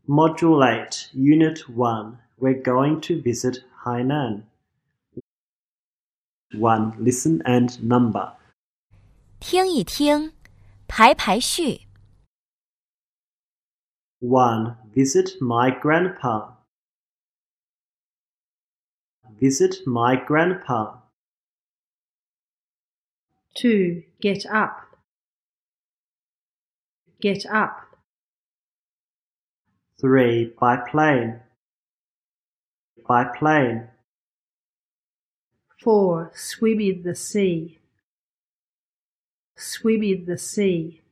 Module 8, Unit 1. We're going to visit Hainan. 1. Listen and number. 听一听，排排序。 1. Visit my grandpa. Visit my grandpa. 2. Get up. Get up. 3. By plane. By plane. 4. Swim in the sea. Swim in the sea.